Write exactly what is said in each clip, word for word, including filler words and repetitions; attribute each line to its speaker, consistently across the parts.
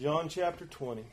Speaker 1: John chapter twenty.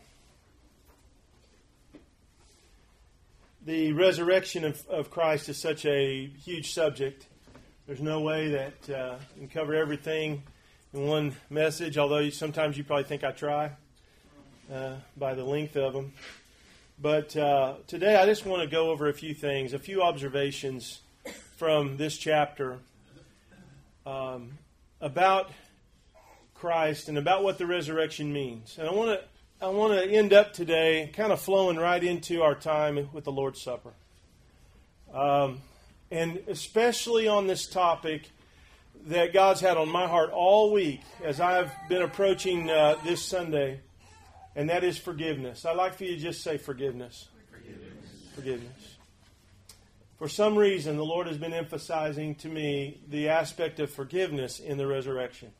Speaker 1: The resurrection of, of Christ is such a huge subject. There's no way that uh, you can cover everything in one message, although you, sometimes you probably think I try uh, by the length of them. But uh, today I just want to go over a few things, a few observations from this chapter um, about Christ and about what the resurrection means. And I want to I want to end up today kind of flowing right into our time with the Lord's Supper. Um, and especially on this topic that God's had on my heart all week as I've been approaching uh, this Sunday, and that is forgiveness. I'd like for you to just say forgiveness. Forgiveness. Forgiveness. For some reason, the Lord has been emphasizing to me the aspect of forgiveness in the resurrection.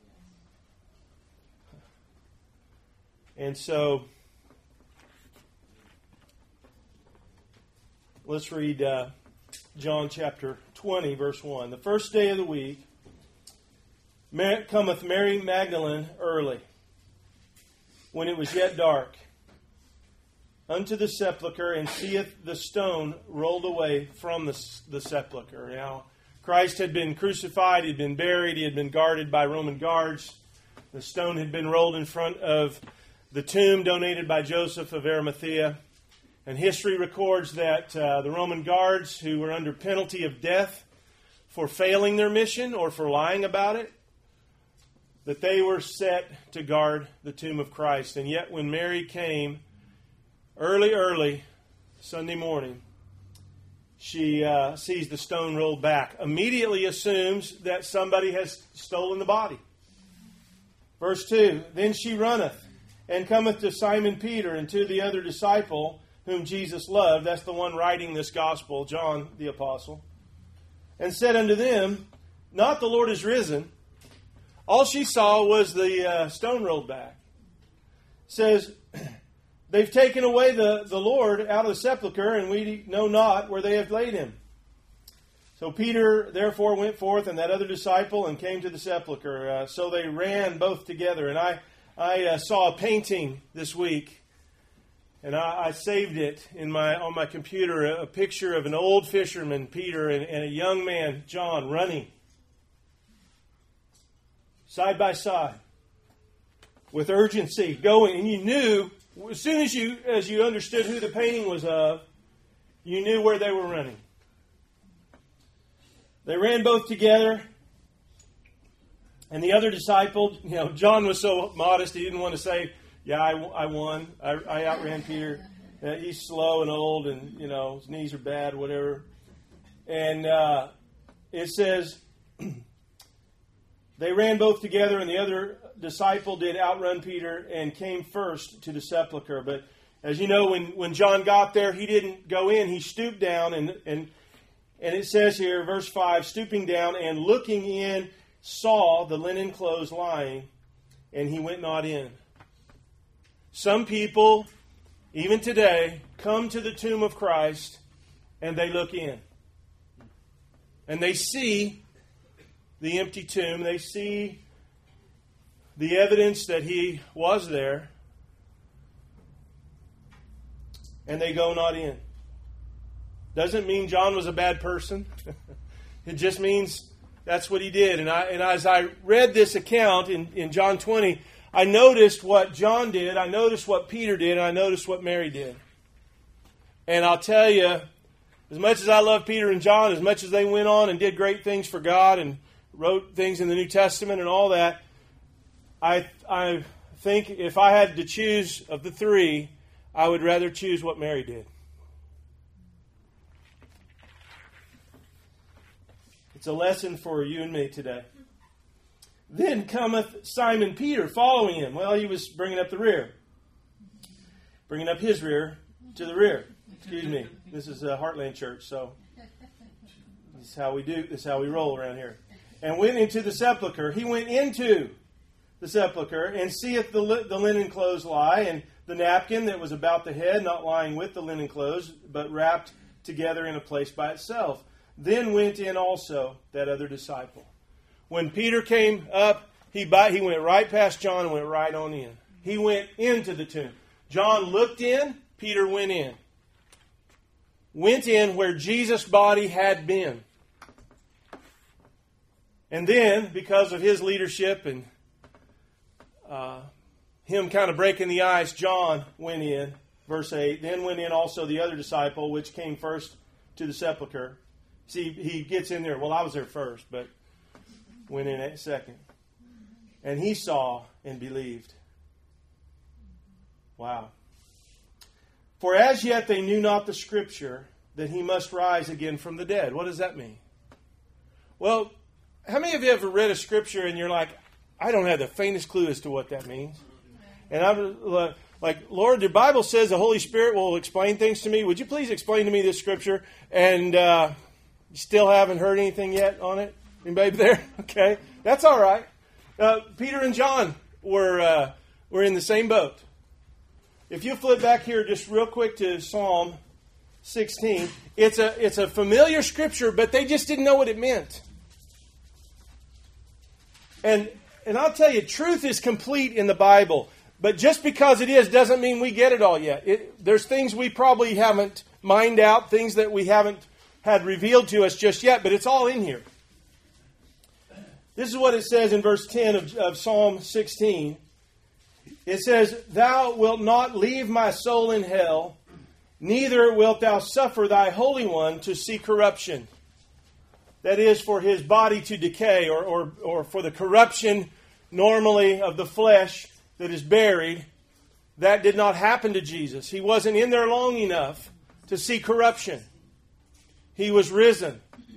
Speaker 1: And so, let's read uh, John chapter twenty, verse one. The first day of the week Mar- cometh Mary Magdalene early, when it was yet dark, unto the sepulchre, and seeth the stone rolled away from the, the sepulchre. Now, Christ had been crucified, he had been buried, he had been guarded by Roman guards. The stone had been rolled in front of the tomb donated by Joseph of Arimathea. And history records that uh, the Roman guards, who were under penalty of death for failing their mission or for lying about it, that they were set to guard the tomb of Christ. And yet when Mary came early, early Sunday morning, she uh, sees the stone rolled back. Immediately assumes that somebody has stolen the body. Verse two, then she runneth, and cometh to Simon Peter and to the other disciple whom Jesus loved. That's the one writing this gospel, John the apostle. And said unto them, not the Lord is risen. All she saw was the uh, stone rolled back. Says, they've taken away the, the Lord out of the sepulchre, and we know not where they have laid him. So Peter therefore went forth, and that other disciple, and came to the sepulchre. Uh, so they ran both together. And I I uh, saw a painting this week, and I, I saved it in my on my computer, a, a picture of an old fisherman, Peter, and, and a young man, John, running side by side with urgency, going. And you knew, as soon as you as you understood who the painting was of, you knew where they were running. They ran both together. And the other disciple, you know, John was so modest, he didn't want to say, yeah, I, I won. I, I outran Peter. Uh, he's slow and old and, you know, his knees are bad, whatever. And uh, it says, they ran both together, and the other disciple did outrun Peter and came first to the sepulchre. But as you know, when, when John got there, he didn't go in. He stooped down, and, and, and it says here, verse five, stooping down and looking in, saw the linen clothes lying, and he went not in. Some people, even today, come to the tomb of Christ, and they look in. And they see the empty tomb. They see the evidence that he was there, and they go not in. Doesn't mean John was a bad person. It just means that's what he did. And I and as I read this account in, in John twenty, I noticed what John did, I noticed what Peter did, and I noticed what Mary did. And I'll tell you, as much as I love Peter and John, as much as they went on and did great things for God and wrote things in the New Testament and all that, I I think if I had to choose of the three, I would rather choose what Mary did. It's a lesson for you and me today. Then cometh Simon Peter following him. Well, he was bringing up the rear. Bringing up his rear to the rear. Excuse me. This is a Heartland church, so this is how we do, this is how we roll around here. And went into the sepulchre. He went into the sepulchre and seeth the, li- the linen clothes lie, and the napkin that was about the head, not lying with the linen clothes, but wrapped together in a place by itself. Then went in also that other disciple. When Peter came up, he by, he went right past John and went right on in. He went into the tomb. John looked in, Peter went in. Went in where Jesus' body had been. And then, because of his leadership and uh, him kind of breaking the ice, John went in, verse eight. Then went in also the other disciple, which came first to the sepulchre. See, he gets in there. Well, I was there first, but went in at second. And he saw and believed. Wow. For as yet they knew not the Scripture, that he must rise again from the dead. What does that mean? Well, how many of you ever read a Scripture and you're like, I don't have the faintest clue as to what that means? And I'm like, Lord, the Bible says the Holy Spirit will explain things to me. Would you please explain to me this Scripture? And uh, you still haven't heard anything yet on it? Anybody there? Okay. That's all right. Uh, Peter and John were uh, were in the same boat. If you flip back here just real quick to Psalm sixteen, it's a it's a familiar scripture, but they just didn't know what it meant. And and I'll tell you, truth is complete in the Bible, but just because it is doesn't mean we get it all yet. It, there's things we probably haven't mined out, things that we haven't had revealed to us just yet, but it's all in here. This is what it says in verse ten of, of Psalm sixteen. It says, Thou wilt not leave my soul in hell, neither wilt thou suffer thy Holy One to see corruption. That is, for his body to decay, or, or, or for the corruption normally of the flesh that is buried. That did not happen to Jesus. He wasn't in there long enough to see corruption. He was risen.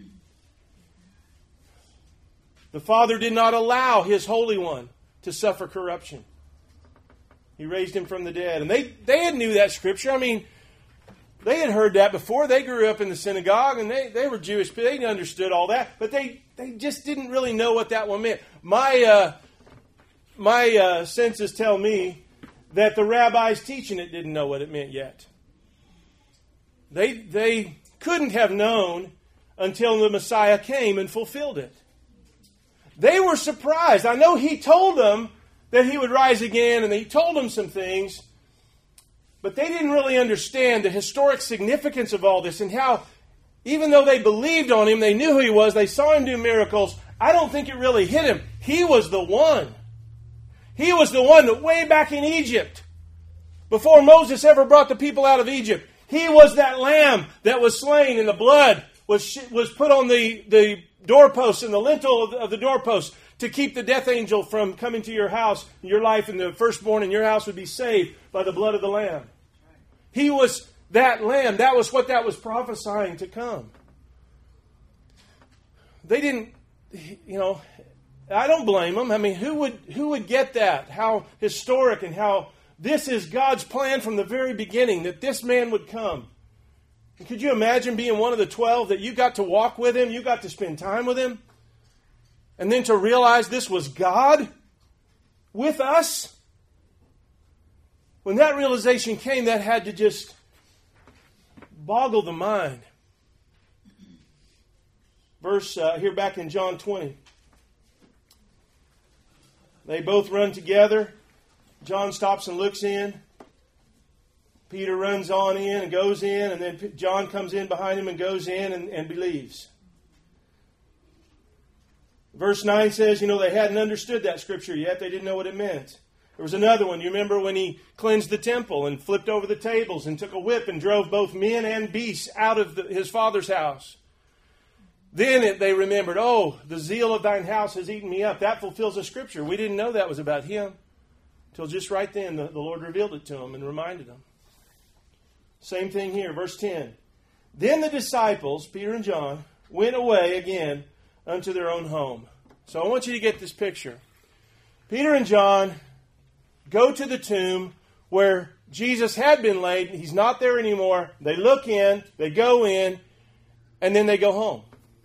Speaker 1: The Father did not allow his Holy One to suffer corruption. He raised him from the dead. And they, they had knew that scripture. I mean, they had heard that before. They grew up in the synagogue and they, they were Jewish. They understood all that. But they, they just didn't really know what that one meant. My, uh, my uh, senses tell me that the rabbis teaching it didn't know what it meant yet. They, they couldn't have known until the Messiah came and fulfilled it. They were surprised. I know he told them that he would rise again, and he told them some things, but they didn't really understand the historic significance of all this and how, even though they believed on him, they knew who he was, they saw him do miracles, I don't think it really hit him. He was the one. He was the one that way back in Egypt, before Moses ever brought the people out of Egypt, he was that lamb that was slain, and the blood was was put on the, the doorposts and the lintel of the, of the doorposts to keep the death angel from coming to your house, your life, and the firstborn in your house would be saved by the blood of the lamb. He was that lamb. That was what that was prophesying to come. They didn't, you know, I don't blame them. I mean, who would who would get that? How historic and how this is God's plan from the very beginning, that this man would come. And could you imagine being one of the twelve, that you got to walk with him, you got to spend time with him, and then to realize this was God with us? When that realization came, that had to just boggle the mind. Verse uh, here back in John twenty. They both run together. John stops and looks in. Peter runs on in and goes in, and then John comes in behind him and goes in and, and believes. Verse nine says, you know, they hadn't understood that scripture yet. They didn't know what it meant. There was another one. You remember when he cleansed the temple and flipped over the tables and took a whip and drove both men and beasts out of the, his father's house. Then it, they remembered, oh, the zeal of thine house has eaten me up. That fulfills the scripture. We didn't know that was about him until just right then the, the Lord revealed it to him and reminded him. Same thing here, verse ten. Then the disciples, Peter and John, went away again unto their own home. So I want you to get this picture. Peter and John go to the tomb where Jesus had been laid. He's not there anymore. They look in, they go in, and then they go home.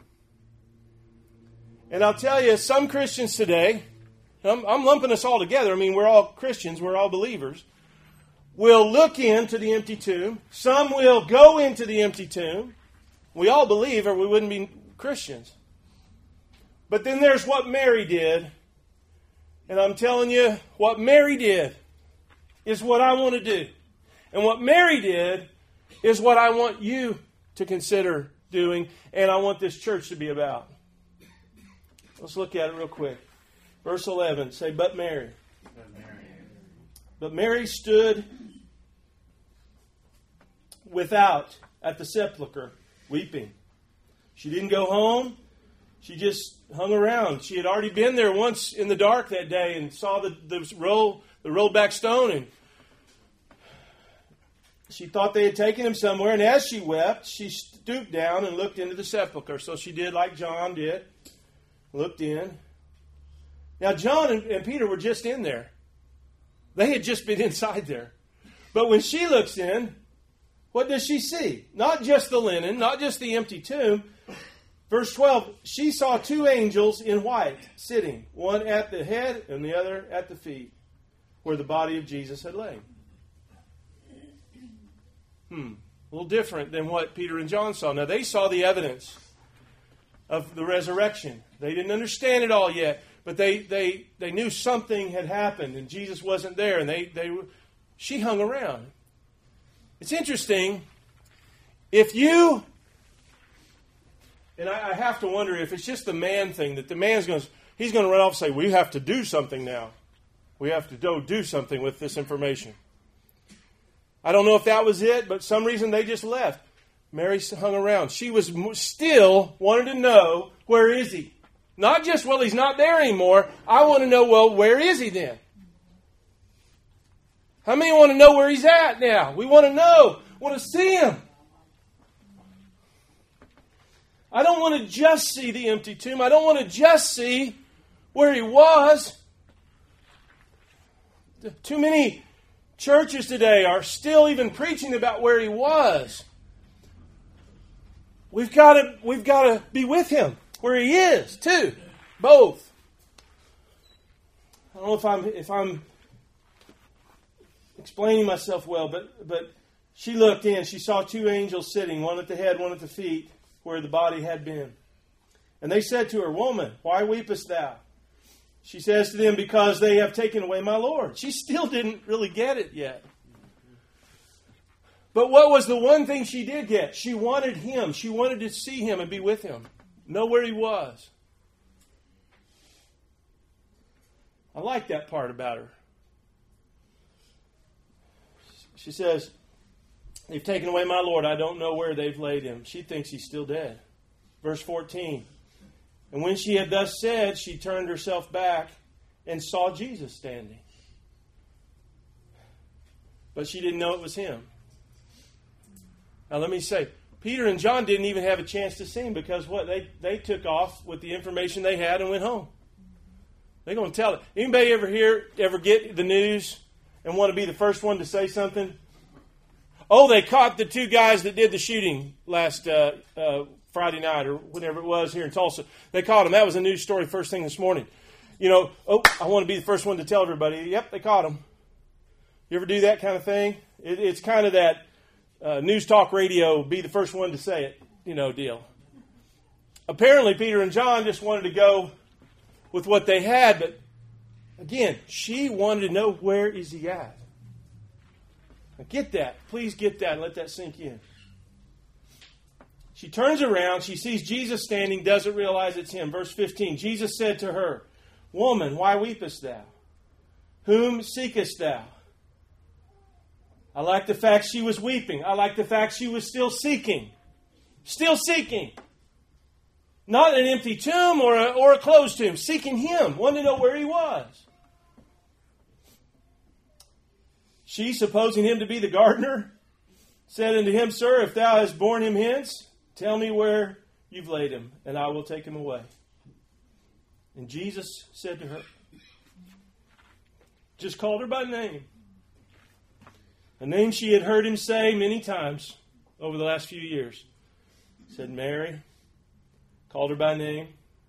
Speaker 1: And I'll tell you, some Christians today, I'm, I'm lumping us all together. I mean, we're all Christians, we're all believers. Will look into the empty tomb. Some will go into the empty tomb. We all believe, or we wouldn't be Christians. But then there's what Mary did. And I'm telling you, what Mary did is what I want to do. And what Mary did is what I want you to consider doing, and I want this church to be about. Let's look at it real quick. Verse eleven, say, but Mary.
Speaker 2: But Mary,
Speaker 1: but Mary stood without at the sepulchre, weeping. She didn't go home. She just hung around. She had already been there once in the dark that day and saw the, the, roll, the rolled back stone, and she thought they had taken him somewhere. And as she wept, she stooped down and looked into the sepulchre. So she did like John did, looked in. Now, John and, and Peter were just in there. They had just been inside there. But when she looks in, what does she see? Not just the linen, not just the empty tomb. Verse twelve, she saw two angels in white sitting, one at the head and the other at the feet, where the body of Jesus had lain. Hmm, a little different than what Peter and John saw. Now, they saw the evidence of the resurrection. They didn't understand it all yet, but they they, they knew something had happened and Jesus wasn't there, and they, they she hung around. It's interesting, if you, and I, I have to wonder if it's just the man thing, that the man's going to, he's going to run off and say, we have to do something now. We have to go do something with this information. I don't know if that was it, but some reason they just left. Mary hung around. She was still wanted to know, where is he? Not just, well, he's not there anymore. I want to know, well, where is he then? How many want to know where he's at now? We want to know. Want to see him. I don't want to just see the empty tomb. I don't want to just see where he was. Too many churches today are still even preaching about where he was. We've got to, we've got to be with him where he is too. Both. I don't know if I'm if I'm explaining myself well, but but she looked in. She saw two angels sitting, one at the head, one at the feet, where the body had been. And they said to her, Woman, why weepest thou? She says to them, Because they have taken away my Lord. She still didn't really get it yet. But what was the one thing she did get? She wanted him. She wanted to see him and be with him. Know where he was. I like that part about her. She says, They've taken away my Lord. I don't know where they've laid him. She thinks he's still dead. Verse fourteen. And when she had thus said, she turned herself back and saw Jesus standing. But she didn't know it was him. Now let me say, Peter and John didn't even have a chance to see him because what? They, they took off with the information they had and went home. They're going to tell it. Anybody ever hear, ever get the news and want to be the first one to say something? Oh, they caught the two guys that did the shooting last uh, uh, Friday night or whenever it was here in Tulsa. They caught them. That was a news story first thing this morning. You know, oh, I want to be the first one to tell everybody, yep, they caught them. You ever do that kind of thing? It, it's kind of that uh, news talk radio, be the first one to say it, you know, deal. Apparently, Peter and John just wanted to go with what they had, but again, she wanted to know, where is he at? Now get that. Please get that and let that sink in. She turns around. She sees Jesus standing, doesn't realize it's him. Verse fifteen, Jesus said to her, Woman, why weepest thou? Whom seekest thou? I like the fact she was weeping. I like the fact she was still seeking. Still seeking. Not an empty tomb or a, or a closed tomb. Seeking him. Wanted to know where he was. She, supposing him to be the gardener, said unto him, Sir, if thou hast borne him hence, tell me where you've laid him, and I will take him away. And Jesus said to her, just called her by name. A name she had heard him say many times over the last few years. Said, Mary. Called her by name.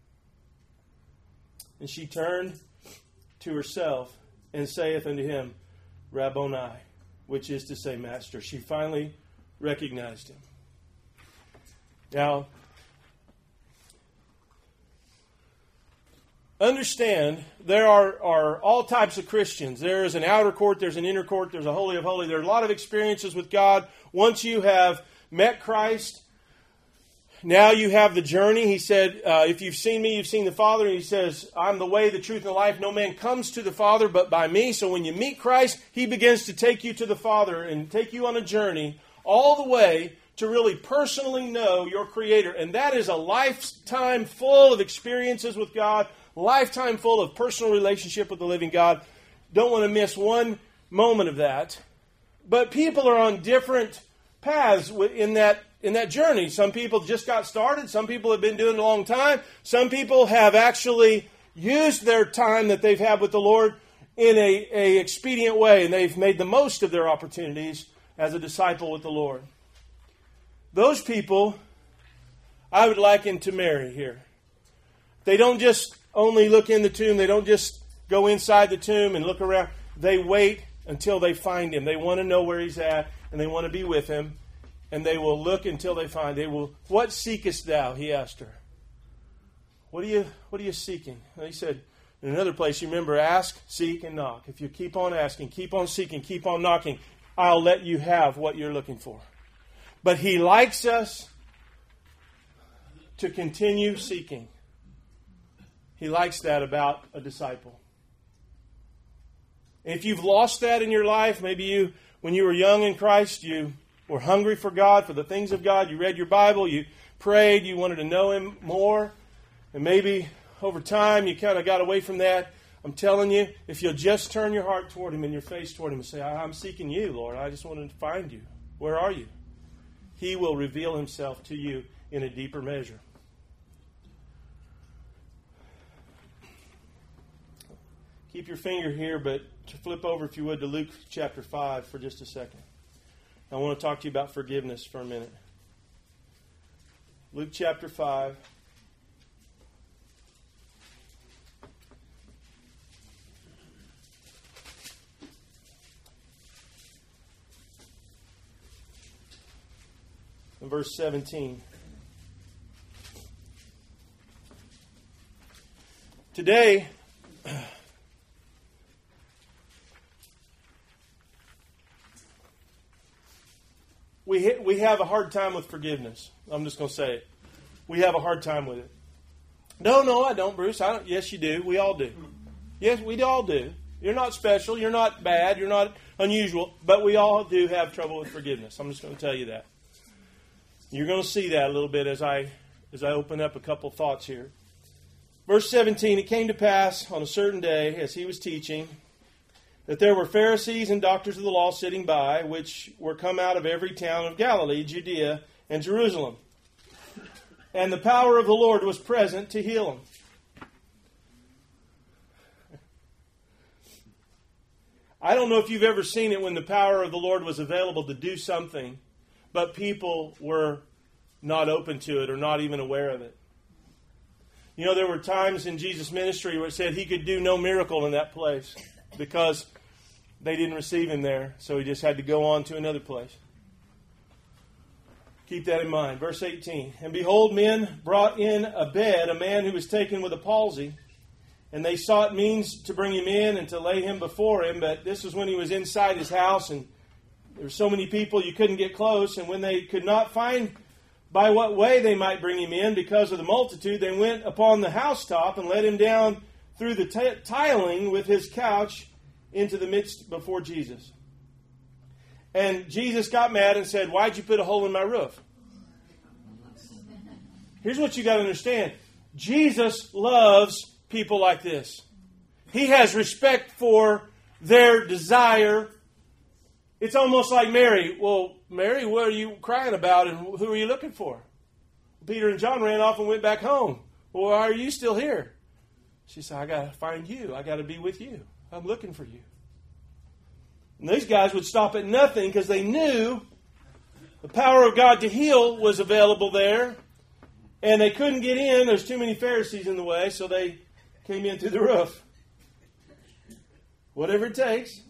Speaker 1: And she turned to herself and saith unto him, Rabboni, which is to say, Master. She finally recognized him. Now, understand there are, are all types of Christians. There is an outer court, there's an inner court, there's a holy of holies. There are a lot of experiences with God. Once you have met Christ, now you have the journey. He said, uh, if you've seen me, you've seen the Father. And he says, I'm the way, the truth, and the life. No man comes to the Father but by me. So when you meet Christ, He begins to take you to the Father and take you on a journey all the way to really personally know your Creator. And that is a lifetime full of experiences with God, lifetime full of personal relationship with the living God. Don't want to miss one moment of that. But people are on different paths in that in that journey. Some people just got started. Some people have been doing it a long time. Some people have actually used their time that they've had with the Lord in a, a expedient way, and they've made the most of their opportunities as a disciple with the Lord. Those people, I would liken to Mary here. They don't just only look in the tomb. They don't just go inside the tomb and look around. They wait until they find Him. They want to know where He's at, and they want to be with Him. And they will look until they find. They will. What seekest thou? He asked her. What are you? What are you seeking? And he said, in another place, you remember, ask, seek, and knock. If you keep on asking, keep on seeking, keep on knocking, I'll let you have what you're looking for. But He likes us to continue seeking. He likes that about a disciple. If you've lost that in your life, maybe you, when you were young in Christ, you were hungry for God, for the things of God. You read your Bible, you prayed, you wanted to know Him more. And maybe over time you kind of got away from that. I'm telling you, if you'll just turn your heart toward Him and your face toward Him and say, I'm seeking You, Lord. I just wanted to find You. Where are You? He will reveal Himself to you in a deeper measure. Keep your finger here, but to flip over, if you would, to Luke chapter five for just a second. I want to talk to you about forgiveness for a minute. Luke chapter five. And verse seventeen. Today, We we have a hard time with forgiveness. I'm just going to say it. We have a hard time with it. No, no, I don't, Bruce. I don't. Yes, you do. We all do. Yes, we all do. You're not special. You're not bad. You're not unusual. But we all do have trouble with forgiveness. I'm just going to tell you that. You're going to see that a little bit as I as I open up a couple thoughts here. Verse seventeen, it came to pass on a certain day as He was teaching that there were Pharisees and doctors of the law sitting by, which were come out of every town of Galilee, Judea, and Jerusalem. And the power of the Lord was present to heal them. I don't know if you've ever seen it when the power of the Lord was available to do something, but people were not open to it or not even aware of it. You know, there were times in Jesus' ministry where it said He could do no miracle in that place because they didn't receive Him there, so He just had to go on to another place. Keep that in mind. Verse eighteen. And behold, men brought in a bed a man who was taken with a palsy, and they sought means to bring Him in and to lay Him before Him, but this was when He was inside His house, and there were so many people you couldn't get close, and when they could not find by what way they might bring Him in because of the multitude, they went upon the housetop and let Him down through the t- tiling with His couch into the midst before Jesus. And Jesus got mad and said, why'd you put a hole in my roof? Here's what you got to understand. Jesus loves people like this. He has respect for their desire. It's almost like Mary. Well, Mary, what are you crying about and who are you looking for? Peter and John ran off and went back home. Well, why are you still here? She said, I got to find you. I got to be with you. I'm looking for you. And these guys would stop at nothing because they knew the power of God to heal was available there. And they couldn't get in. There's too many Pharisees in the way, so they came in through the roof. Whatever it takes.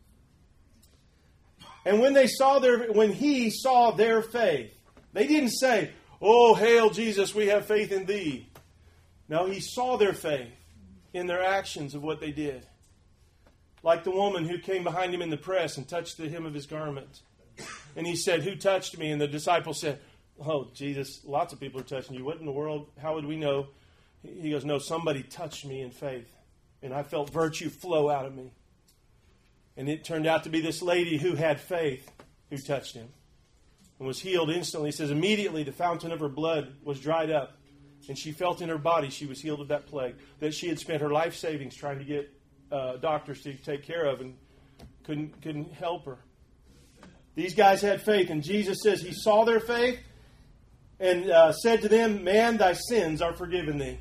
Speaker 1: And when they saw their, when he saw their faith, they didn't say, "Oh, hail Jesus, we have faith in thee." No, he saw their faith in their actions of what they did. Like the woman who came behind him in the press and touched the hem of his garment. And he said, "Who touched me?" And the disciples said, "Oh, Jesus, lots of people are touching you. What in the world? How would we know?" He goes, "No, somebody touched me in faith. And I felt virtue flow out of me." And it turned out to be this lady who had faith who touched him and was healed instantly. He says, immediately the fountain of her blood was dried up. And she felt in her body she was healed of that plague that she had spent her life savings trying to get uh, doctors to take care of and couldn't, couldn't help her. These guys had faith, and Jesus says he saw their faith and uh, said to them, "Man, thy sins are forgiven thee."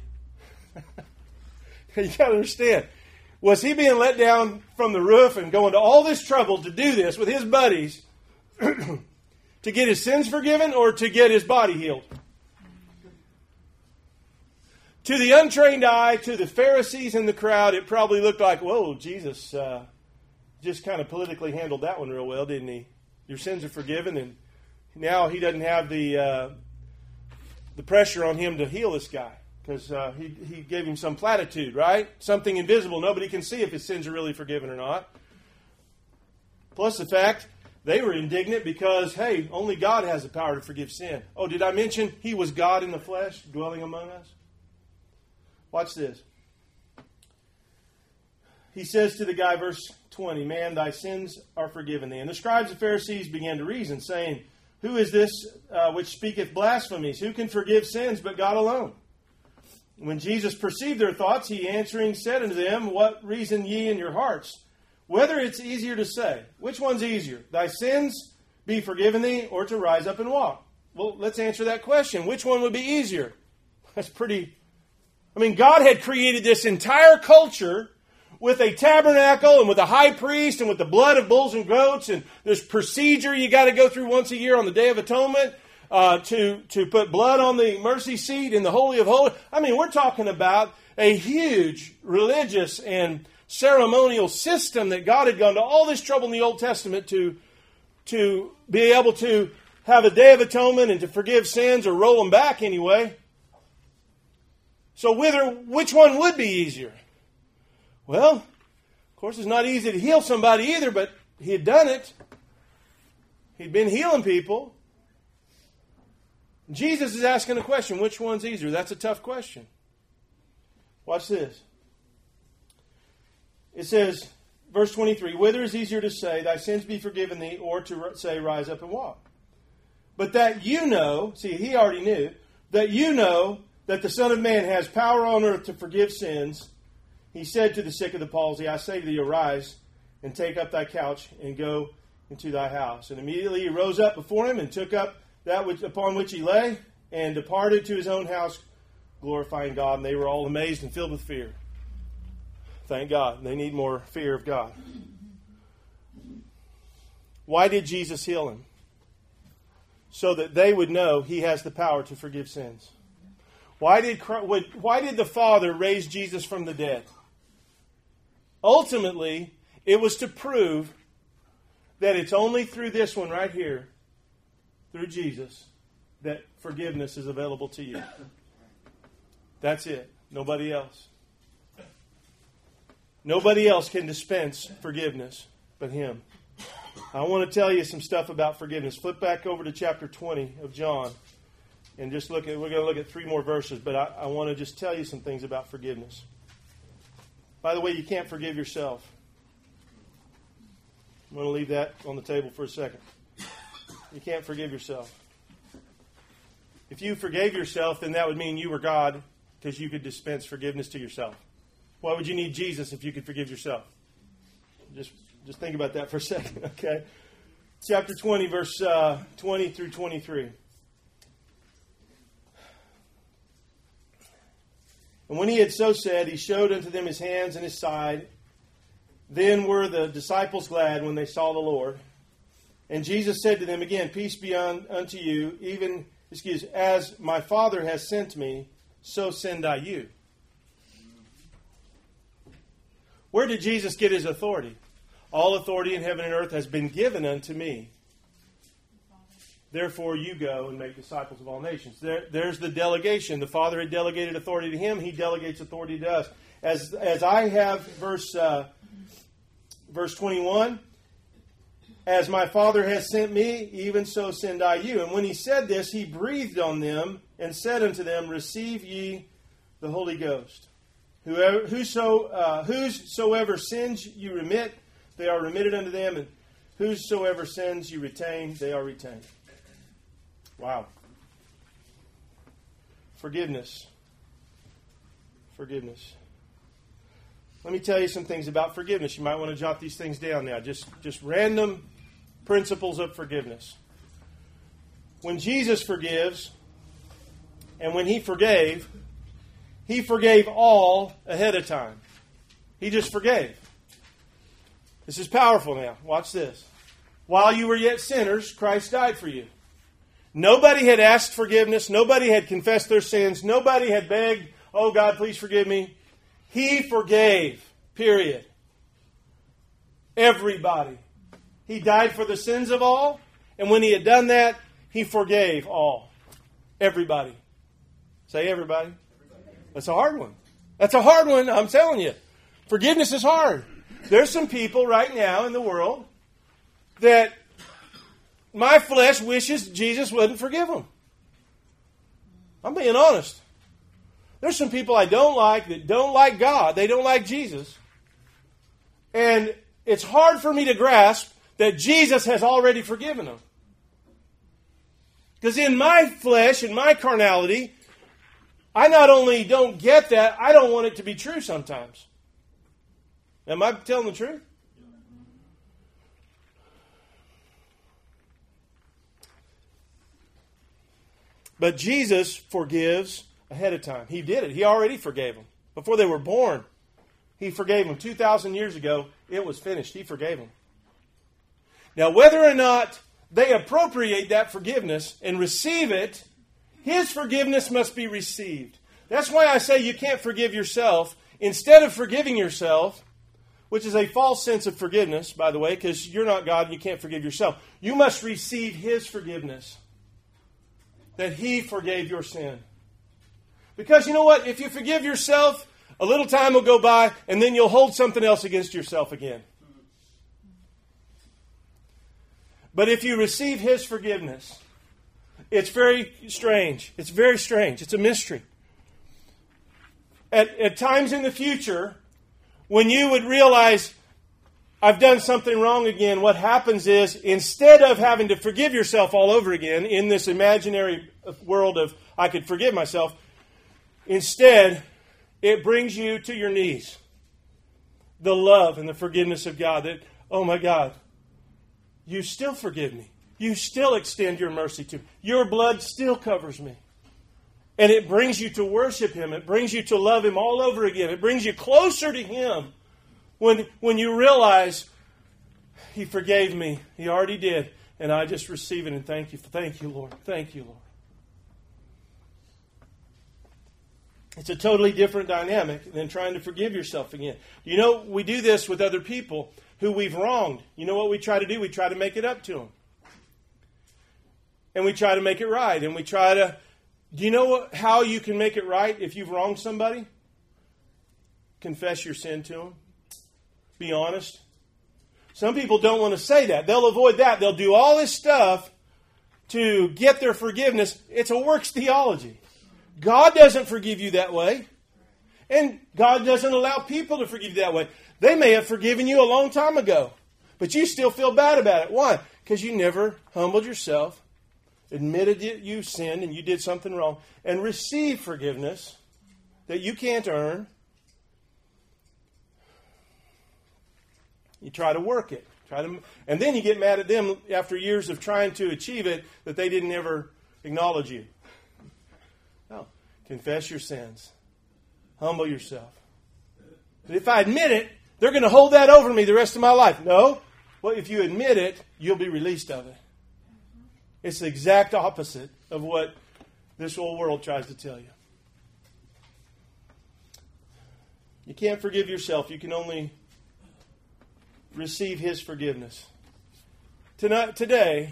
Speaker 1: You got to understand. Was he being let down from the roof and going to all this trouble to do this with his buddies to get his sins forgiven or to get his body healed? To the untrained eye, to the Pharisees in the crowd, it probably looked like, whoa, Jesus uh, just kind of politically handled that one real well, didn't he? Your sins are forgiven, and now he doesn't have the uh, the pressure on him to heal this guy because uh, he, he gave him some platitude, right? Something invisible. Nobody can see if his sins are really forgiven or not. Plus the fact they were indignant because, hey, only God has the power to forgive sin. Oh, did I mention he was God in the flesh dwelling among us? Watch this. He says to the guy, verse twenty, "Man, thy sins are forgiven thee." And the scribes and Pharisees began to reason, saying, "Who is this uh, which speaketh blasphemies? Who can forgive sins but God alone?" When Jesus perceived their thoughts, he answering said unto them, "What reason ye in your hearts? Whether it's easier to say." Which one's easier? "Thy sins be forgiven thee," or to rise up and walk? Well, let's answer that question. Which one would be easier? That's pretty... I mean, God had created this entire culture with a tabernacle and with a high priest and with the blood of bulls and goats, and there's procedure you got to go through once a year on the Day of Atonement uh, to, to put blood on the mercy seat in the Holy of Holies. I mean, we're talking about a huge religious and ceremonial system that God had gone to all this trouble in the Old Testament to, to be able to have a Day of Atonement and to forgive sins or roll them back anyway. So whether, which one would be easier? Well, of course, it's not easy to heal somebody either, but he had done it. He'd been healing people. Jesus is asking a question, which one's easier? That's a tough question. Watch this. It says, verse twenty-three, "Whether is easier to say, thy sins be forgiven thee, or to say, rise up and walk? But that you know," see, he already knew, "that you know that the Son of Man has power on earth to forgive sins. He said to the sick of the palsy, I say to thee, arise and take up thy couch and go into thy house. And immediately he rose up before him and took up that which, upon which he lay and departed to his own house, glorifying God. And they were all amazed and filled with fear." Thank God. They need more fear of God. Why did Jesus heal him? So that they would know he has the power to forgive sins. Why did, why did the Father raise Jesus from the dead? Ultimately, it was to prove that it's only through this one right here, through Jesus, that forgiveness is available to you. That's it. Nobody else. Nobody else can dispense forgiveness but Him. I want to tell you some stuff about forgiveness. Flip back over to chapter twenty of John. And just look at, we're going to look at three more verses, but I, I want to just tell you some things about forgiveness. By the way, you can't forgive yourself. I'm going to leave that on the table for a second. You can't forgive yourself. If you forgave yourself, then that would mean you were God, because you could dispense forgiveness to yourself. Why would you need Jesus if you could forgive yourself? Just, just think about that for a second, okay? Chapter twenty, verse uh, twenty through twenty-three. "And when he had so said, he showed unto them his hands and his side. Then were the disciples glad when they saw the Lord. And Jesus said to them again, Peace be un, unto you, even, excuse, as my Father has sent me, so send I you." Where did Jesus get his authority? "All authority in heaven and earth has been given unto me. Therefore you go and make disciples of all nations." There, there's the delegation. The Father had delegated authority to him. He delegates authority to us. As as I have, verse uh, verse twenty-one, as my Father has sent me, even so send I you. And when he said this, he breathed on them and said unto them, receive ye the Holy Ghost. Whoever, whoso, uh, whosoever sins you remit, they are remitted unto them, and whosoever sins you retain, they are retained. Wow. Forgiveness. Forgiveness. Let me tell you some things about forgiveness. You might want to jot these things down now. Just, just random principles of forgiveness. When Jesus forgives, and when he forgave, he forgave all ahead of time. He just forgave. This is powerful now. Watch this. While you were yet sinners, Christ died for you. Nobody had asked forgiveness. Nobody had confessed their sins. Nobody had begged, oh God, please forgive me. He forgave. Period. Everybody. He died for the sins of all. And when he had done that, he forgave all. Everybody. Say everybody. That's a hard one. That's a hard one, I'm telling you. Forgiveness is hard. There's some people right now in the world that my flesh wishes Jesus wouldn't forgive them. I'm being honest. There's some people I don't like that don't like God. They don't like Jesus. And it's hard for me to grasp that Jesus has already forgiven them. Because in my flesh, in my carnality, I not only don't get that, I don't want it to be true sometimes. Am I telling the truth? But Jesus forgives ahead of time. He did it. He already forgave them. Before they were born, he forgave them. two thousand years ago, it was finished. He forgave them. Now, whether or not they appropriate that forgiveness and receive it, his forgiveness must be received. That's why I say you can't forgive yourself. Instead of forgiving yourself, which is a false sense of forgiveness, by the way, because you're not God and you can't forgive yourself, you must receive his forgiveness. That he forgave your sin. Because you know what? If you forgive yourself, a little time will go by and then you'll hold something else against yourself again. But if you receive his forgiveness, it's very strange. It's very strange. It's a mystery. At, at times in the future, when you would realize, I've done something wrong again, what happens is, instead of having to forgive yourself all over again in this imaginary world of, I could forgive myself, instead, it brings you to your knees. The love and the forgiveness of God. That, oh my God, you still forgive me. You still extend your mercy to me. Your blood still covers me. And it brings you to worship him. It brings you to love him all over again. It brings you closer to him when, when you realize he forgave me. He already did. And I just receive it and thank you. Thank you, Lord. Thank you, Lord. It's a totally different dynamic than trying to forgive yourself again. You know, we do this with other people who we've wronged. You know what we try to do? We try to make it up to them. And we try to make it right. And we try to... Do you know what, how you can make it right if you've wronged somebody? Confess your sin to them. Be honest. Some people don't want to say that. They'll avoid that. They'll do all this stuff to get their forgiveness. It's a works theology. God doesn't forgive you that way. And God doesn't allow people to forgive you that way. They may have forgiven you a long time ago, but you still feel bad about it. Why? Because you never humbled yourself, admitted that you sinned and you did something wrong, and received forgiveness that you can't earn. You try to work it. Try to, and then you get mad at them after years of trying to achieve it that they didn't ever acknowledge you. No. Confess your sins. Humble yourself. But if I admit it, they're going to hold that over me the rest of my life. No. Well, if you admit it, you'll be released of it. It's the exact opposite of what this whole world tries to tell you. You can't forgive yourself. You can only receive his forgiveness. Tonight, today,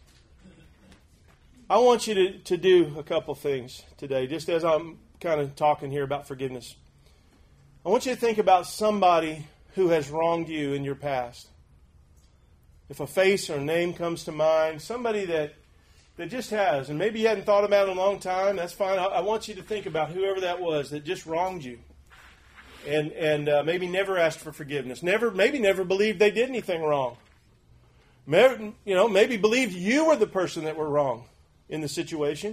Speaker 1: I want you to, to do a couple things today, just as I'm kind of talking here about forgiveness. I want you to think about somebody who has wronged you in your past. If a face or a name comes to mind, somebody that, that just has, and maybe you hadn't thought about it in a long time, that's fine. I, I want you to think about whoever that was that just wronged you. And and uh, maybe never asked for forgiveness. Never, maybe never believed they did anything wrong. Maybe, you know, maybe believed you were the person that were wrong in the situation.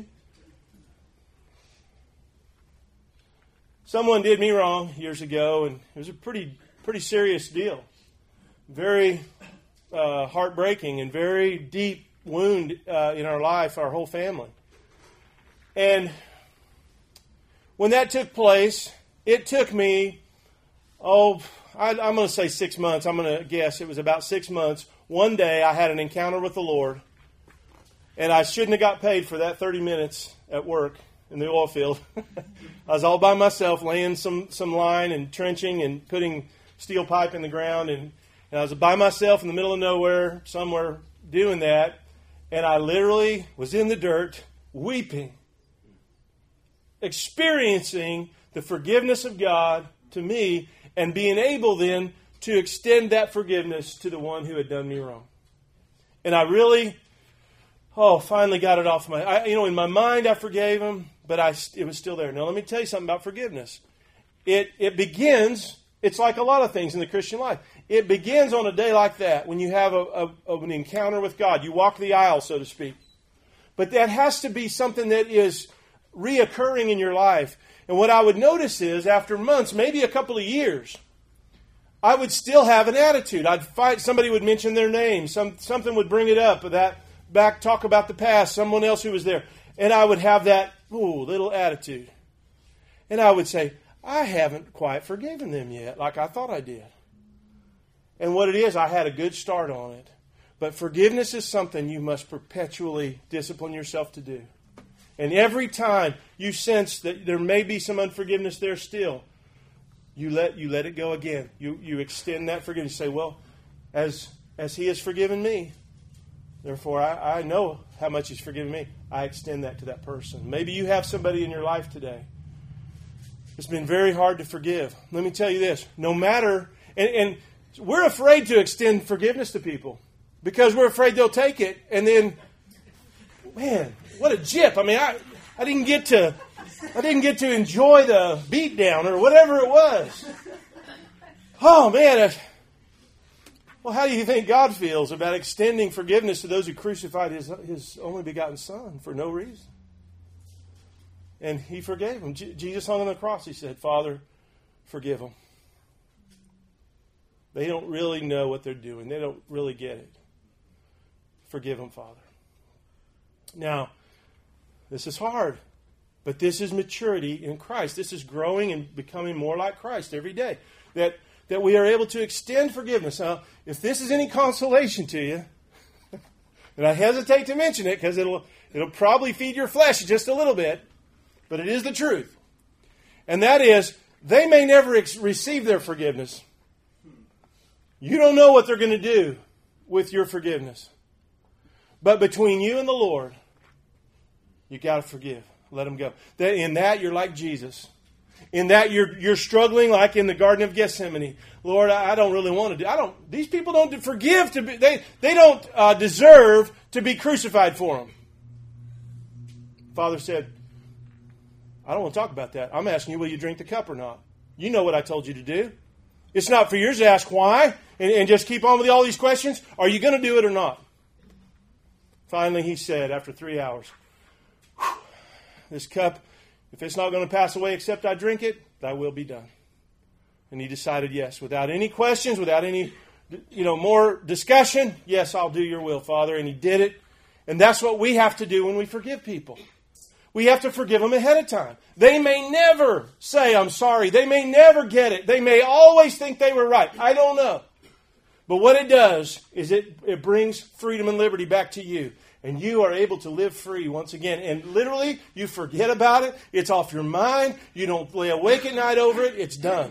Speaker 1: Someone did me wrong years ago, and it was a pretty pretty serious deal. Very uh, heartbreaking and very deep wound uh, in our life, our whole family. And when that took place, it took me, oh, I, I'm going to say six months. I'm going to guess it was about six months. One day I had an encounter with the Lord, and I shouldn't have got paid for that thirty minutes at work in the oil field. I was all by myself laying some, some line and trenching and putting steel pipe in the ground, and, and I was by myself in the middle of nowhere, somewhere doing that, and I literally was in the dirt, weeping, experiencing the forgiveness of God to me, and being able then to extend that forgiveness to the one who had done me wrong. And I really, oh, finally got it off my, I, you know, in my mind I forgave him, but I, it was still there. Now let me tell you something about forgiveness. It it begins, it's like a lot of things in the Christian life. It begins on a day like that when you have a, a, an encounter with God. You walk the aisle, so to speak. But that has to be something that is reoccurring in your life. And what I would notice is after months, maybe a couple of years, I would still have an attitude. I'd fight, somebody would mention their name. Some, something would bring it up. That back, talk about the past, someone else who was there. And I would have that ooh, little attitude. And I would say, I haven't quite forgiven them yet, like I thought I did. And what it is, I had a good start on it. But forgiveness is something you must perpetually discipline yourself to do. And every time you sense that there may be some unforgiveness there still, you let you let it go again. You you extend that forgiveness. You say, well, as as He has forgiven me, therefore I, I know how much He's forgiven me. I extend that to that person. Maybe you have somebody in your life today. It's been very hard to forgive. Let me tell you this. No matter, and, and we're afraid to extend forgiveness to people because we're afraid they'll take it. And then, man, what a jip. I mean, I, I didn't get to, I didn't get to enjoy the beatdown or whatever it was. Oh, man. Well, how do you think God feels about extending forgiveness to those who crucified His, his only begotten Son for no reason? And He forgave them. J- Jesus hung on the cross. He said, Father, forgive them. They don't really know what they're doing. They don't really get it. Forgive them, Father. Now, this is hard, but this is maturity in Christ. This is growing and becoming more like Christ every day. That that we are able to extend forgiveness. Now, if this is any consolation to you, and I hesitate to mention it because it'll it'll probably feed your flesh just a little bit, but it is the truth. And that is, they may never ex- receive their forgiveness. You don't know what they're going to do with your forgiveness. But between you and the Lord, you got to forgive. Let them go. That, in that, you're like Jesus. In that, you're you're struggling like in the Garden of Gethsemane. Lord, I, I don't really want to do. I don't. These people don't forgive to be. They they don't uh, deserve to be crucified for them. Father said, I don't want to talk about that. I'm asking you, will you drink the cup or not? You know what I told you to do. It's not for yours to ask why and, and just keep on with all these questions. Are you going to do it or not? Finally, He said, after three hours, this cup, if it's not going to pass away except I drink it, thy will be done. And He decided yes, without any questions, without any, you know, more discussion. Yes, I'll do your will, Father. And He did it. And that's what we have to do when we forgive people. We have to forgive them ahead of time. They may never say, I'm sorry. They may never get it. They may always think they were right. I don't know. But what it does is it, it brings freedom and liberty back to you. And you are able to live free once again. And literally, you forget about it. It's off your mind. You don't lay awake at night over it. It's done.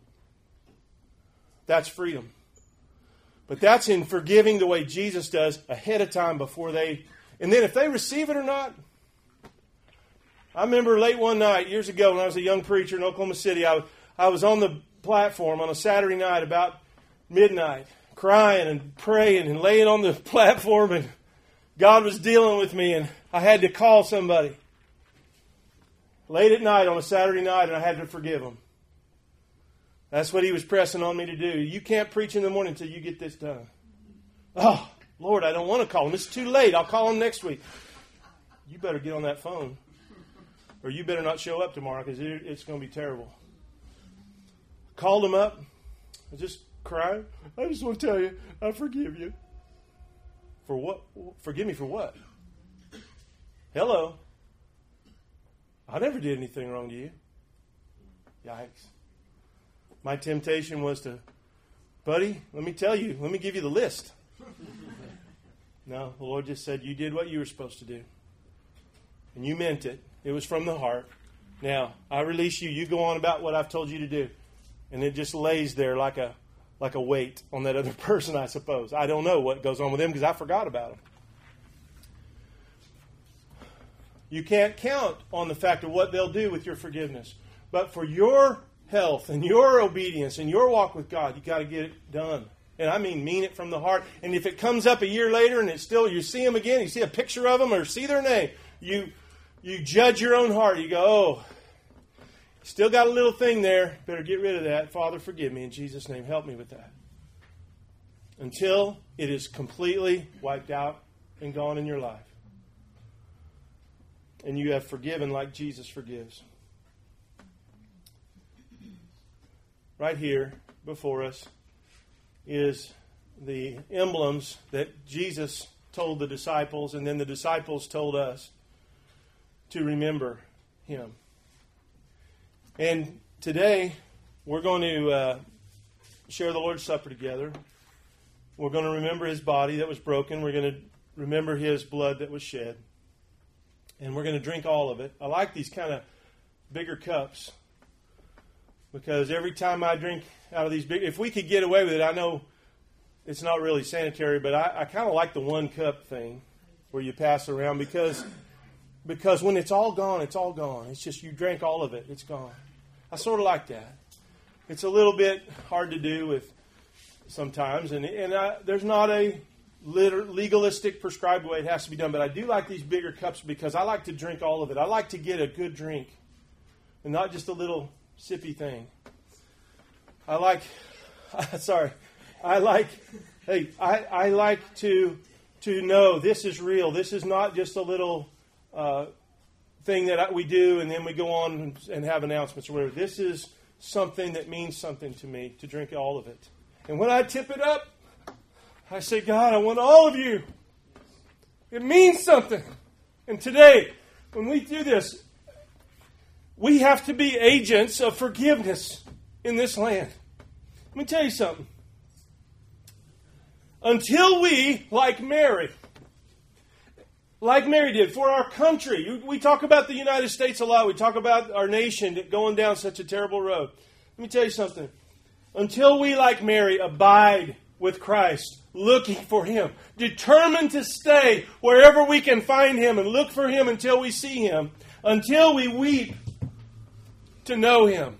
Speaker 1: That's freedom. But that's in forgiving the way Jesus does ahead of time before they... And then if they receive it or not... I remember late one night, years ago, when I was a young preacher in Oklahoma City, I, I was on the platform on a Saturday night about midnight, crying and praying and laying on the platform, and God was dealing with me, and I had to call somebody late at night on a Saturday night, and I had to forgive them. That's what He was pressing on me to do. You can't preach in the morning until you get this done. Oh, Lord, I don't want to call him. It's too late. I'll call him next week. You better get on that phone, or you better not show up tomorrow, because it's going to be terrible. Called him up. I just cried. I just want to tell you, I forgive you. For what? Forgive me for what? Hello. I never did anything wrong to you. Yikes. My temptation was to, buddy, let me tell you, let me give you the list. No, the Lord just said, you did what you were supposed to do. And you meant it. It was from the heart. Now, I release you. You go on about what I've told you to do. And it just lays there like a like a weight on that other person, I suppose. I don't know what goes on with them because I forgot about them. You can't count on the fact of what they'll do with your forgiveness. But for your health and your obedience and your walk with God, you got to get it done. And I mean mean it from the heart. And if it comes up a year later and it's still, you see them again, you see a picture of them or see their name, you you judge your own heart. You go, oh, still got a little thing there. Better get rid of that. Father, forgive me in Jesus' name. Help me with that. Until it is completely wiped out and gone in your life. And you have forgiven like Jesus forgives. Right here before us is the emblems that Jesus told the disciples, and then the disciples told us to remember Him. And today, we're going to uh, share the Lord's Supper together. We're going to remember His body that was broken. We're going to remember His blood that was shed. And we're going to drink all of it. I like these kind of bigger cups, because every time I drink out of these big, if we could get away with it, I know it's not really sanitary, but I, I kind of like the one cup thing where you pass it around, because because when it's all gone, it's all gone. It's just you drank all of it, it's gone. I sort of like that. It's a little bit hard to do with sometimes, and and I, there's not a legalistic prescribed way it has to be done, but I do like these bigger cups because I like to drink all of it. I like to get a good drink and not just a little sippy thing. I like, sorry, I like, hey, I, I like to to know this is real. This is not just a little uh, thing that we do and then we go on and, and have announcements or whatever. This is something that means something to me, to drink all of it. And when I tip it up, I say, God, I want all of you. It means something. And today, when we do this, we have to be agents of forgiveness in this land. Let me tell you something. Until we, like Mary, like Mary did for our country, we talk about the United States a lot. We talk about our nation going down such a terrible road. Let me tell you something. Until we, like Mary, abide with Christ, looking for Him, determined to stay wherever we can find Him and look for Him until we see Him, until we weep to know Him,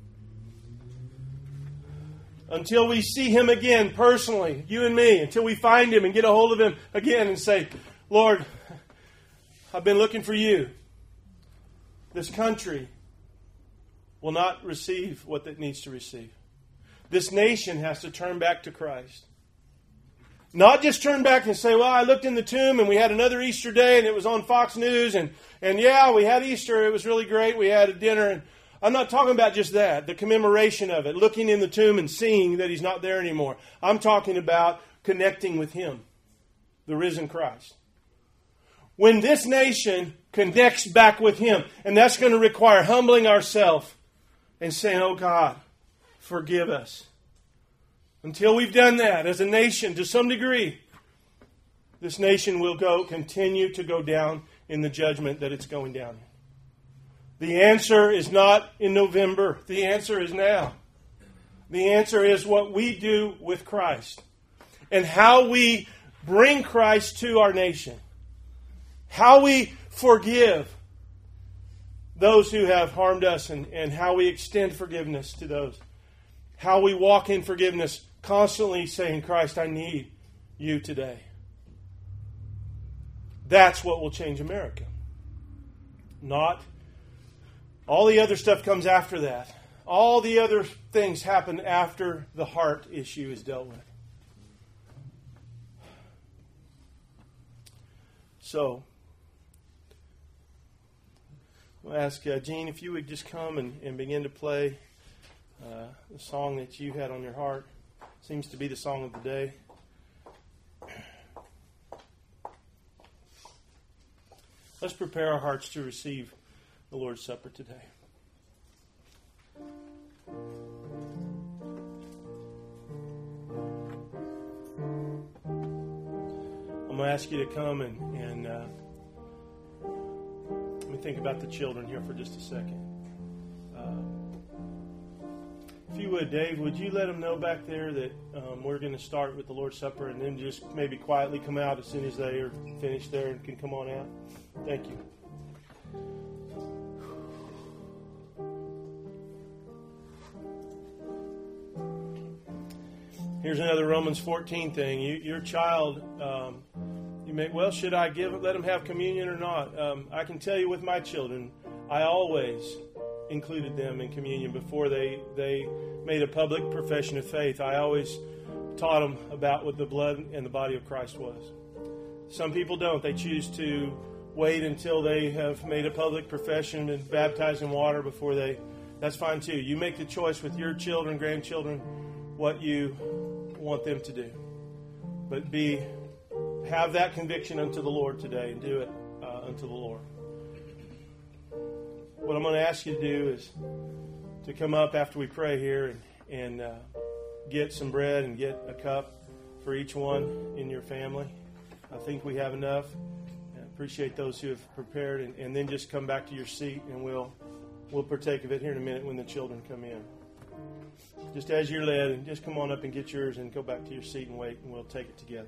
Speaker 1: until we see Him again personally, you and me, until we find Him and get a hold of Him again and say, Lord, I've been looking for You. This country will not receive what it needs to receive. This nation has to turn back to Christ. Not just turn back and say, well, I looked in the tomb and we had another Easter day and it was on Fox News and, and yeah, we had Easter. It was really great. We had a dinner. And I'm not talking about just that, the commemoration of it, looking in the tomb and seeing that He's not there anymore. I'm talking about connecting with Him, the risen Christ. When this nation connects back with Him, and that's going to require humbling ourselves and saying, oh God, forgive us. Until we've done that as a nation to some degree, this nation will go continue to go down in the judgment that it's going down in. The answer is not in November. The answer is now. The answer is what we do with Christ and how we bring Christ to our nation. How we forgive. those who have harmed us and, and how we extend forgiveness to those. How we walk in forgiveness, constantly saying, Christ, I need you today. That's what will change America. Not all the other stuff comes after that. All the other things happen after the heart issue is dealt with. So, I'll ask uh, Gene if you would just come and, and begin to play uh, the song that you had on your heart. Seems to be the song of the day. Let's prepare our hearts to receive the Lord's Supper today. I'm going to ask you to come and, and uh, let me think about the children here for just a second. Uh, if you would, Dave, would you let them know back there that um, we're going to start with the Lord's Supper and then just maybe quietly come out as soon as they are finished there and can come on out? Thank you. Here's another Romans fourteen thing. You, your child, um, you may, well, should I give, let them have communion or not? Um, I can tell you with my children, I always included them in communion before they, they made a public profession of faith. I always taught them about what the blood and the body of Christ was. Some people don't. They choose to wait until they have made a public profession and baptized in water before they, that's fine too. You make the choice with your children, grandchildren, what you want them to do. But be, have that conviction unto the Lord today and do it uh, unto the Lord. What I'm going to ask you to do is to come up after we pray here and, and uh, get some bread and get a cup for each one in your family. I think we have enough. I appreciate those who have prepared, and, and then just come back to your seat and we'll we'll partake of it here in a minute when the children come in. Just as you're led, and just come on up and get yours and go back to your seat and wait, and we'll take it together.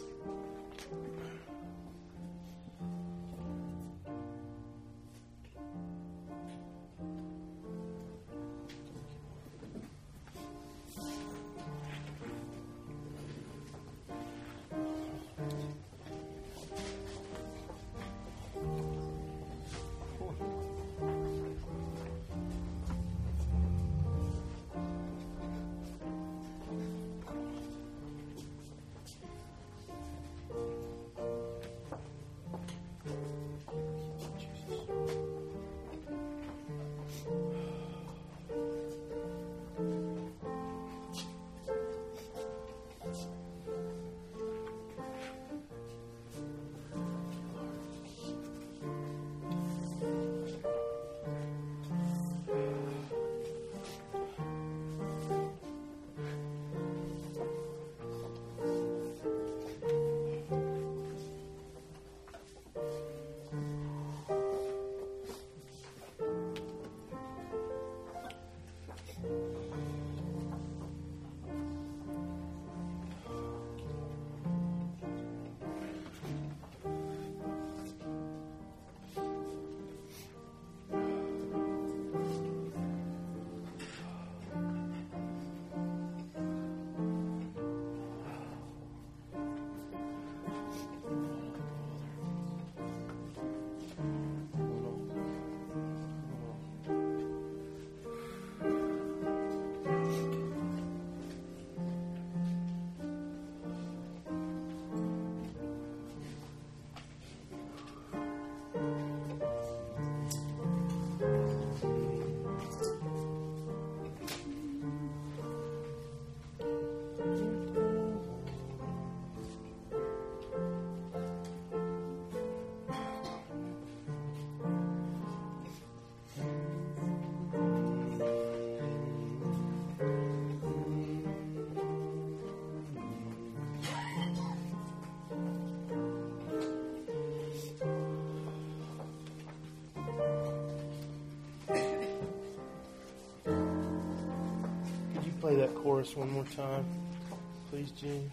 Speaker 1: Play that chorus one more time, please, Gene.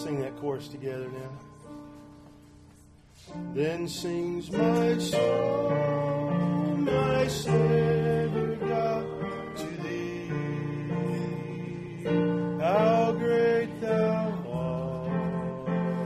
Speaker 1: sing that chorus together now. Then sings my soul, my Savior God, to Thee. How great Thou art!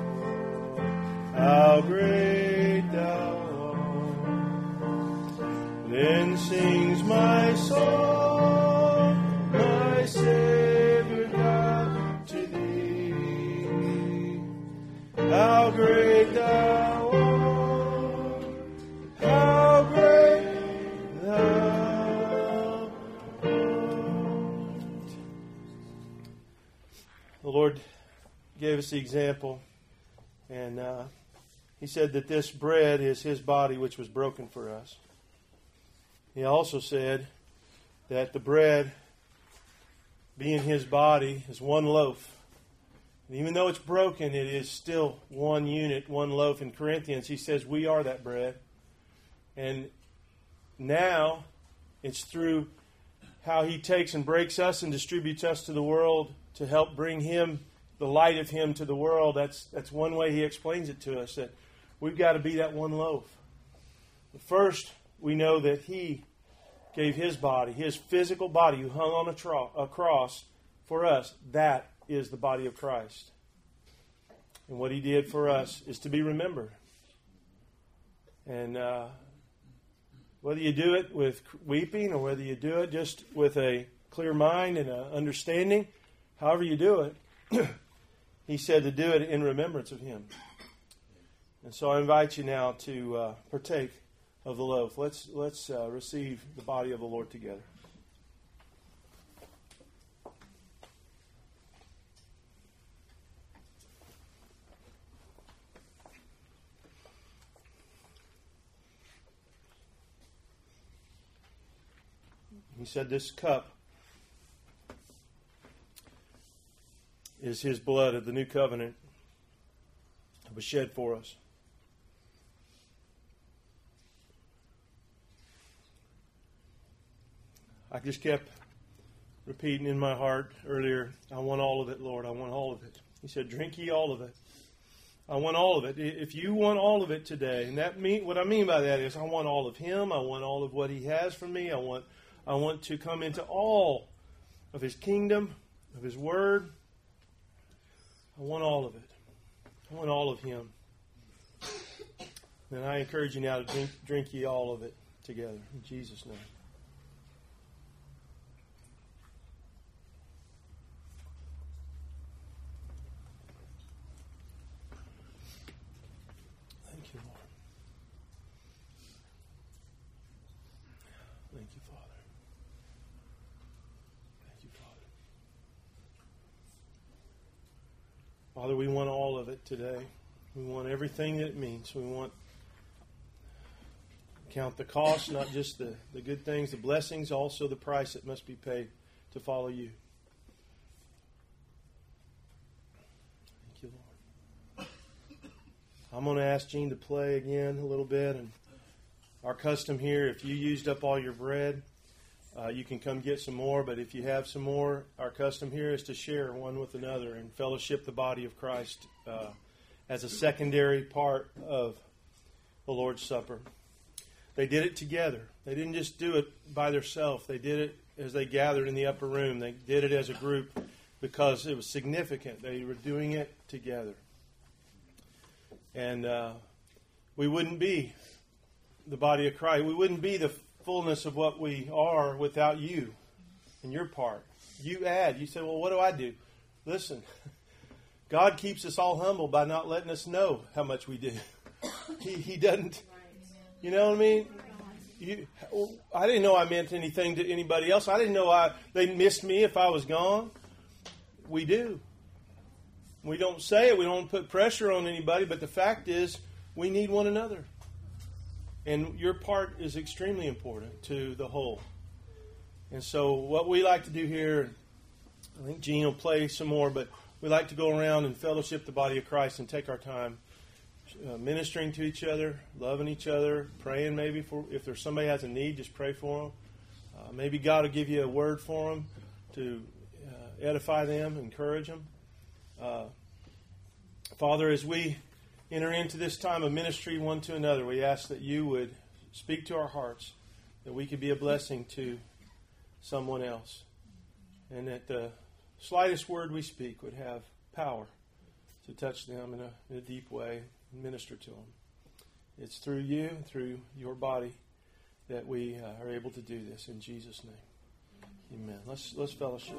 Speaker 1: How great Thou art! Then sings my soul, my Savior God, to Thee. How great Thou art! The Lord gave us the example, and uh, He said that this bread is His body which was broken for us. He also said that the bread, being His body, is one loaf. And even though it's broken, it is still one unit, one loaf. In Corinthians, he says we are that bread. And now it's through how He takes and breaks us and distributes us to the world to help bring Him, the light of Him to the world. That's that's one way He explains it to us, that we've got to be that one loaf. But first, we know that He gave His body, His physical body, who hung on a, tro- a cross for us. That is the body of Christ. And what He did for us is to be remembered. And uh, whether you do it with weeping or whether you do it just with a clear mind and an understanding, however you do it, He said to do it in remembrance of Him. And so I invite you now to uh, partake of the loaf. Let's let's uh, receive the body of the Lord together. He said this cup is His blood of the new covenant that was shed for us. I just kept repeating in my heart earlier, I want all of it, Lord. I want all of it. He said, drink ye all of it. I want all of it. If you want all of it today, and that mean, what I mean by that is I want all of Him. I want all of what He has for me. I want I want to come into all of His kingdom, of His word. I want all of it. I want all of Him. And I encourage you now to drink, drink ye all of it together. In Jesus' name. Thank you, Lord. Thank you, Father. Thank you, Father. Father, we want all of it today. We want everything that it means. We want count the cost, not just the, the good things, the blessings, also the price that must be paid to follow you. Thank you, Lord. I'm going to ask Gene to play again a little bit. And our custom here, if you used up all your bread, uh, you can come get some more. But if you have some more, our custom here is to share one with another and fellowship the body of Christ uh, as a secondary part of the Lord's Supper. They did it together. They didn't just do it by themselves. They did it as they gathered in the upper room. They did it as a group because it was significant. They were doing it together. And uh, we wouldn't be the body of Christ. We wouldn't be the fullness of what we are without you and your part. You add. You say, well, what do I do? Listen, God keeps us all humble by not letting us know how much we do. He, he doesn't, you know what I mean? You, I didn't know I meant anything to anybody else. I didn't know I they missed me if I was gone. We do. We don't say it. We don't put pressure on anybody. But the fact is, we need one another. And your part is extremely important to the whole. And so what we like to do here, I think Gene will play some more, but we like to go around and fellowship the body of Christ and take our time uh, ministering to each other, loving each other, praying maybe for if there's somebody has a need, just pray for them. Uh, maybe God will give you a word for them to uh, edify them, encourage them. Uh, Father, as we enter into this time of ministry one to another, we ask that you would speak to our hearts, that we could be a blessing to someone else, and that the slightest word we speak would have power to touch them in a, in a deep way and minister to them. It's through you, through your body, that we uh, are able to do this. In Jesus' name, amen. Let's let's fellowship.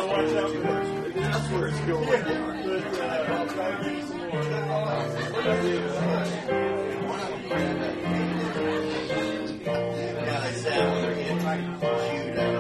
Speaker 1: want to watch out for this. That's where it's going. But uh, I'll try to give you some more.
Speaker 2: Yeah, they said when they're getting chewed out.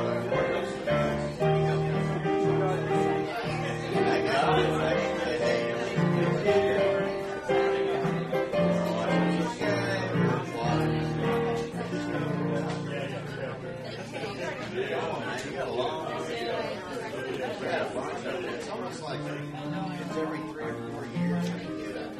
Speaker 2: It's almost like it's every three or four years you get a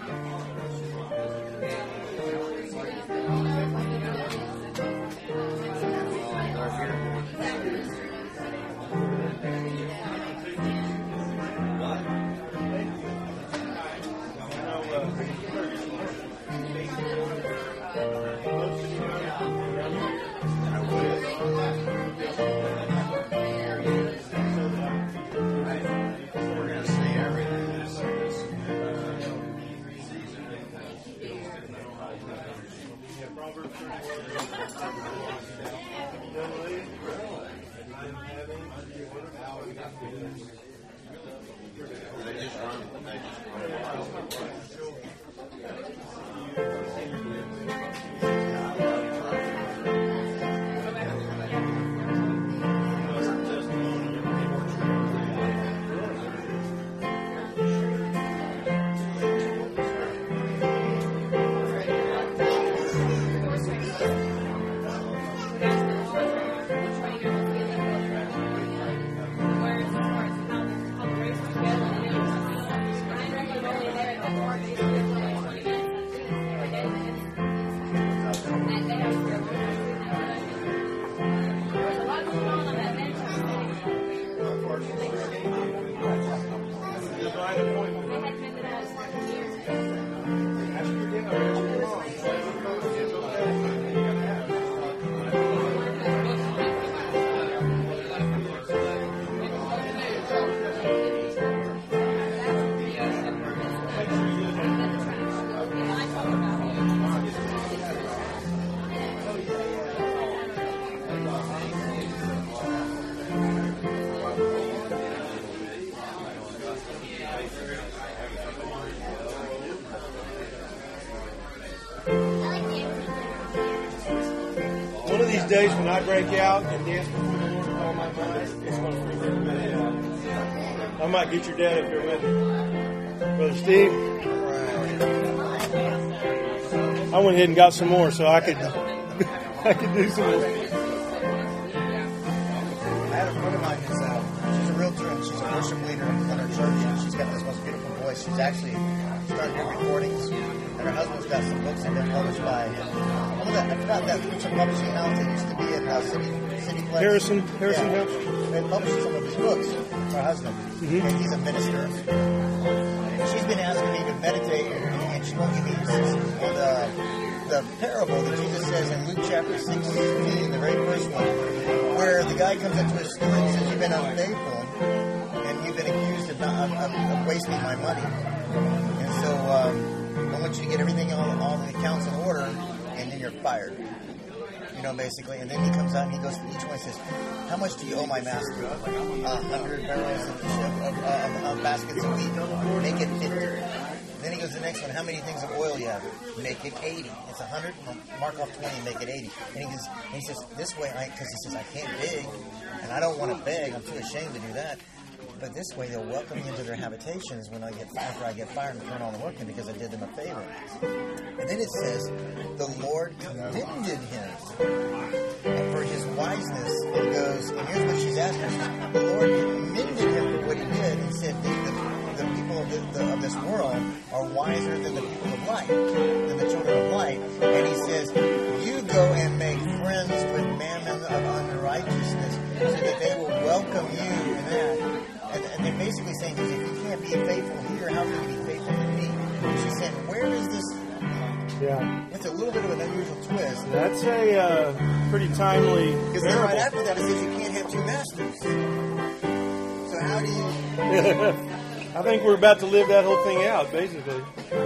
Speaker 1: Days when I break out and dance before the Lord with all my mind, it's going to freak everybody out. I might get your dad up here with me. Brother Steve, I went ahead and got some more so I could I could do some more.
Speaker 2: I had a friend of mine who's uh, she's a realtor and she's a worship leader in her church, and she's got this most beautiful voice. She's actually started doing recordings, and her husband's got some books that have been published by I forgot that preacher publishing house that used to be in uh, City City Place.
Speaker 1: Harrison Harrison
Speaker 2: yeah.
Speaker 1: House.
Speaker 2: They published some of his books. Her husband, mm-hmm. and he's a minister. And she's been asking me to meditate, and she won't give me on the the parable that Jesus says in Luke chapter sixteen, the very first one, where the guy comes up to his steward and says, "You've been unfaithful, and you've been accused of, not, of, of, of wasting my money, and so um, I want you to get everything all, all the accounts in order." And then you're fired, you know, basically. And then he comes out and he goes to each one and says, "How much do you owe my master?" A uh, hundred barrels of, of, of, of baskets of wheat. Make it fifty. Then he goes to the next one. "How many things of oil you have?" Make it eighty. It's a hundred. Mark off twenty and make it eighty. And he goes, and he says, "This way, I because he says I can't beg, and I don't want to beg. I'm too ashamed to do that. But this way, they'll welcome me into their habitations when I get after I get fired and turn on the working because I did them a favor." And then it says, "The Lord commended him and for his wiseness." It goes, and here's what she's asking: the Lord commended him for what he did, and said, "The, the, the people of, the, the, of this world are wiser than the people of light, than the children of light." And he says, "You go and make friends with mammon of unrighteousness, so that they will welcome you in that." And, and they're basically saying, if you can't be faithful here, how can you be faithful to me? And she's saying, where is this?
Speaker 1: Yeah.
Speaker 2: It's a little bit of an unusual twist.
Speaker 1: That's a uh, pretty timely.
Speaker 2: Because then right after that, it says you can't have two masters. So how do you...
Speaker 1: I think we're about to live that whole thing out, basically.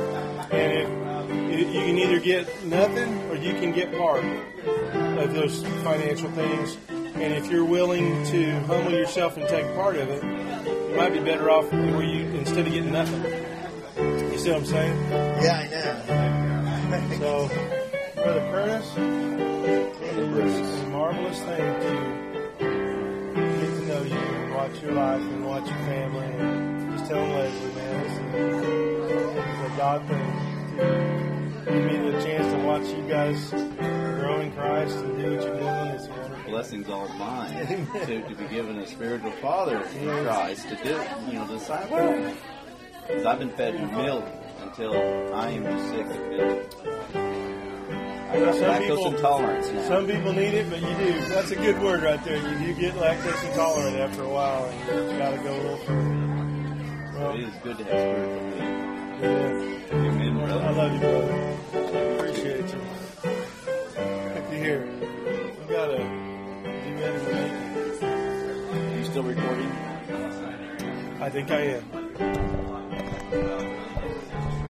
Speaker 1: And if, you can either get nothing or you can get part of those financial things. And if you're willing to humble yourself and take part of it, you might be better off where you instead of getting nothing. You see what I'm saying?
Speaker 2: Yeah, I know.
Speaker 1: So, Brother Curtis, it's a marvelous thing to get to know you and watch your life and watch your family. And just tell Leslie, man, this is, this is a God thing. To give me the chance to watch you guys grow in Christ and do what you're doing. It's wonderful.
Speaker 3: Blessings all mine to, to be given a spiritual father in Christ to do, you know, disciple. Because I've been fed milk until I am sick of it. I got
Speaker 1: Some
Speaker 3: lactose
Speaker 1: people-
Speaker 3: intolerance now.
Speaker 1: Some people need it, but you do. That's a good word right there. You do get lactose intolerant after a while, and you got to go a little further. Well,
Speaker 3: It is good to have spiritual milk.
Speaker 1: yeah.
Speaker 3: Amen,
Speaker 1: I
Speaker 3: brother.
Speaker 1: love you, brother. Appreciate you. Look here. We got to be ready to make it.
Speaker 3: Are you still recording?
Speaker 1: I think I am.